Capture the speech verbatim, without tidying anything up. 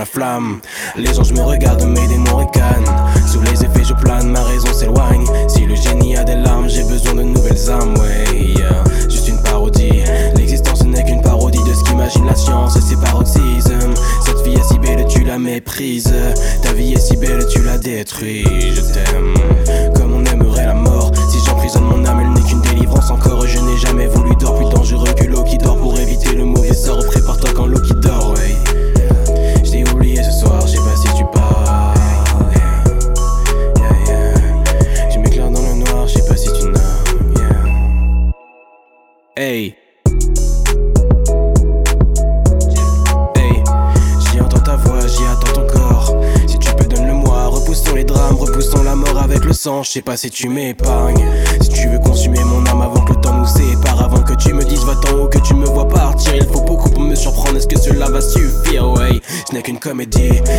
la flamme. Les anges me regardent, mes démons ricanent. Sous les effets je plane, ma raison s'éloigne. Si le génie a des larmes, j'ai besoin de nouvelles âmes, ouais, yeah. Juste une parodie, l'existence n'est qu'une parodie de ce qu'imagine la science et ses paroxysmes. Cette fille est si belle, tu la méprises. Ta vie est si belle, tu la détruis. Je t'aime comme on aimerait la mort. Si j'emprisonne mon âme, elle n'est qu'une délivrance encore. Je n'ai jamais voulu d'or plus dangereux que l'eau qui dort. Pour éviter le mauvais sort, prépare-toi quand l'eau qui dort, ouais. Je t'ai oublié ce soir, je sais pas si tu pars, yeah. Yeah, yeah. Je m'éclaire dans le noir, je sais pas si tu nommes, yeah. Hey. Hey, j'y entends ta voix, j'y attends ton corps. Si tu peux donne-le-moi, repoussons les drames, repoussons la mort avec le sang. Je sais pas si tu m'épargnes. Si tu veux consumer mon âme avant que le temps nous sépare, avant que tu me dises va-t'en ou que tu me vois partir. Il faut beaucoup pour me surprendre, est-ce que cela va suffire? Ouais, ce n'est qu'une comédie.